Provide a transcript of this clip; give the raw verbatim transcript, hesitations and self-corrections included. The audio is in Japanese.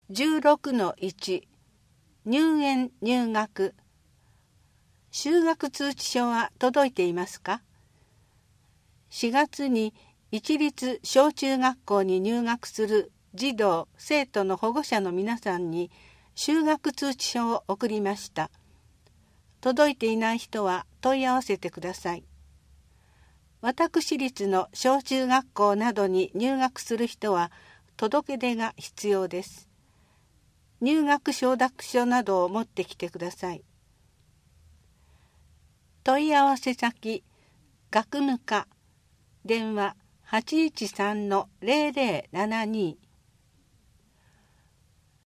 じゅうろくのいち 入園入学。就学通知書は届いていますか？しがつに一律小中学校に入学する児童・生徒の保護者の皆さんに就学通知書を送りました。届いていない人は問い合わせてください。私立の小中学校などに入学する人は届け出が必要です。入学承諾書などを持ってきてください。問い合わせ先、学務課、電話 はちいちさんのゼロゼロななに